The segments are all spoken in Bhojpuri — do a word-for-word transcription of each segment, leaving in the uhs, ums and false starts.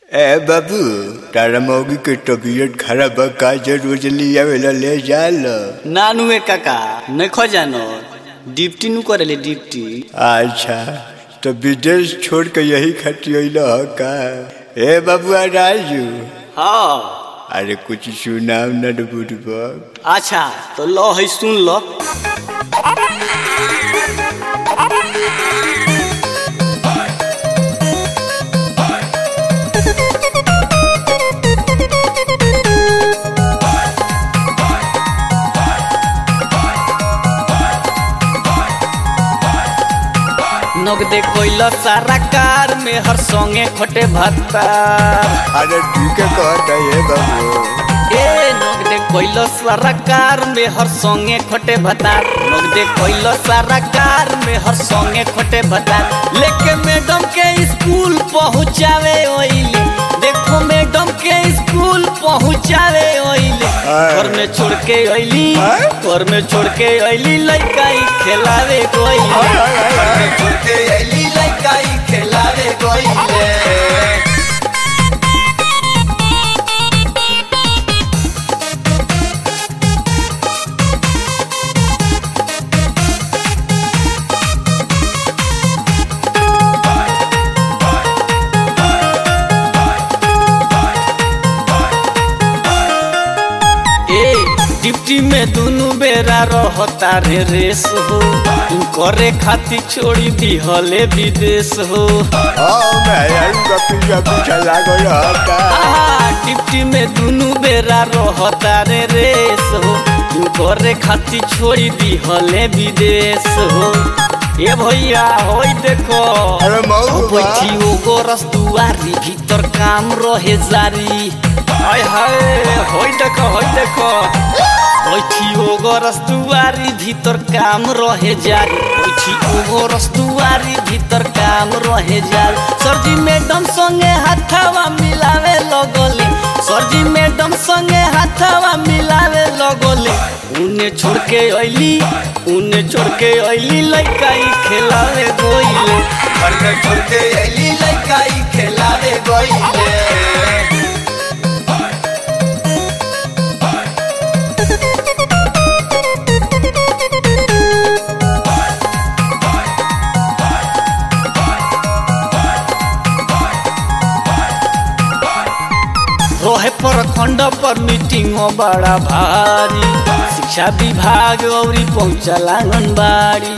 ए बाबू तारा मौगी के तबीयत खराब बा का जरूर लिया वेला ले जाल नानू ए काका नखो जानो डिप्टी नु करेले डिप्टी। अच्छा तो विदेश छोड़ के यही खटी अइल का। ए बाबू राजू हाँ अरे कुछ सुनाओ न बुढ़बा। अच्छा तो लो है सुन लो। नगदे कोइला सारा कार में हर संगे खोटे भत्ता। अरे ठीक है कहता है बाबू। ए नगदे कोइला सारा कार में हर संगे खोटे भत्ता। नगदे कोइला सारा कार में हर संगे खोटे भत्ता। लेके मैडम के स्कूल पहुँचावे ओइले। देखो मैडम के स्कूल पहुँचावे ओइले। घर में छोड़ के ओइली घर में छोड़ के ओइली लइका ही खेलावे गोइले। घर में छोड़ के ओइली लइका ही खेलावे गोइले। डिप्टी में दोनों बेरा रहता रे रेस हो। करे खातिर छोड़ी दी हले विदेश हो। डिप्टी में दोनों बेरा रहता रे रेस हो। करे खातिर छोड़ी दी हले विदेश हो। ए भैया होई देखो बैठी ओ गोरस दुआरी भीतर काम रहे जारी। हाय हाय होई देखो होई देखो बैठी ओ गोरस दुआरी भीतर काम रहे जारी। बैठी ओ गोरस दुआरी भीतर काम रहे जारी। सरजी मैडम संगे हाथवा मिलावे लगले। सरजी मैडम संगे हाथवा मिलावे लगले। उन्हें छोड़ के अइली उन्हें छोड़ के अइली लइका ही खेलावे गोइले। घर में छोड़ के अइली लइका ही खेलावे गोइले। रोहे पर खंड पर मीटिंग हो बड़ा भारी। शिक्षा विभाग और पहुँचल आंगनबाड़ी।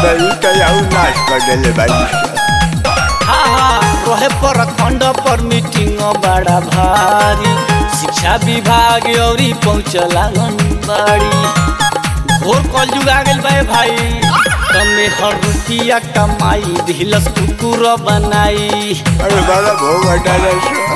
हाँ हाँ रोहे पर खंड पर मीटिंग हो बड़ा भारी। शिक्षा विभाग और पहुँचल आंगनबाड़ी। घोर कल जुगा गेल बे भाई। तमे हर रुपया कमाई दिलस कुकुर बनाई। अरे बाबा भोग हटा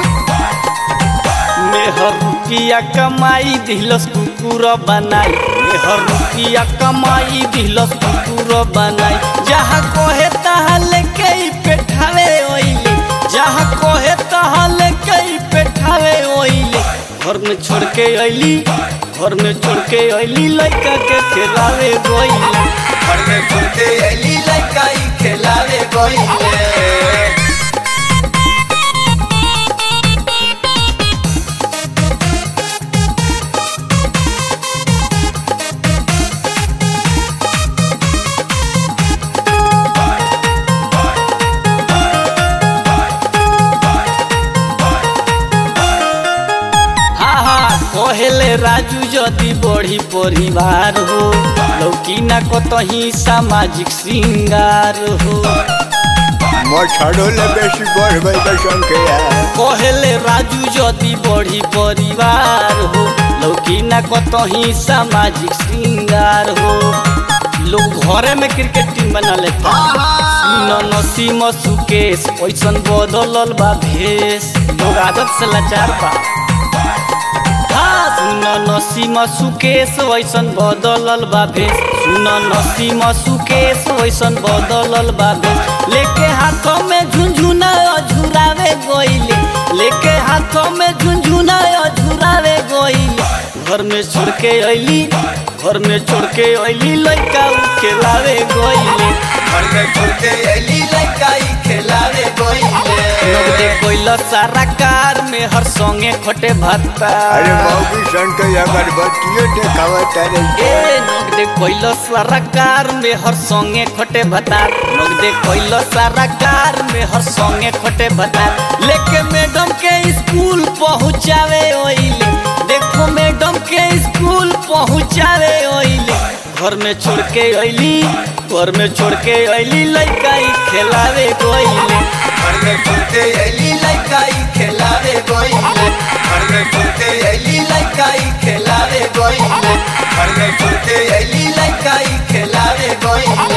मेहर रुपया कमाई दिलस कुकुर बनाई। मेहर रुपया कमाई दिलस कुकुर बनाई। जहाँ कोहे तहाँ लेके पेठावे ओइले। जहाँ कोहे तहाँ लेके पेठावे ओइले। घर में छोड़ के अइली घर में छोड़ के अइली लइका के खेलावे गोइले। घर में छोड़ के अइली लइका ही खेलावे गोइले। पहले राजू जदि बढ़ी परिवार हो। लौकी ना कतही सामाजिक श्रृंगार हो। कहले राजू जदि बढ़ी परिवार हो। लौकी ना कतही सामाजिक श्रृंगार हो। लोग घरे में क्रिकेट टीम बना लेता। नसीम सुकेश ऐसन बदलल बा भेष। लोग आदत से लाचार बा। सुन नसीम सुकेश वैसन बदलल बा भेष। सुन नसीम सुकेश वैसन बदलल बा भेष। लेके हाथों में झुनझुना झुरावे गोइले। लेके हाथों में झुनझुना झुरावे गोइले। घर में छोड़ के अइली घर में छोड़ के अइली लइका खेलावे गोइले। घर में छोड़ के अइली लइका खेलावे गोइले। लोग दे कोइला सारा कार में हर संगे खोटे भत्ता। अरे मौगी सन के अगरबत्तियों देखावत रे ए लोग दे कोइला सारा कार में हर संगे खोटे भत्ता। लोग दे कोइला सारा कार में हर संगे खोटे भत्ता। लेके मैडम के स्कूल पहुँचावे ओइले, देखो मैडम के स्कूल पहुँचावे ओइले। घर में छोड़ के अइली, घर में छोड़ के अइली लइका ई खेलावे गोइले। घर में छोड़ के अइली लइका ई खेलावे गोइले। घर में छोड़ के अइली लइका ई खेलावे गोइले। घर में छोड़ के अइली लइका ई खेलावे गोइले।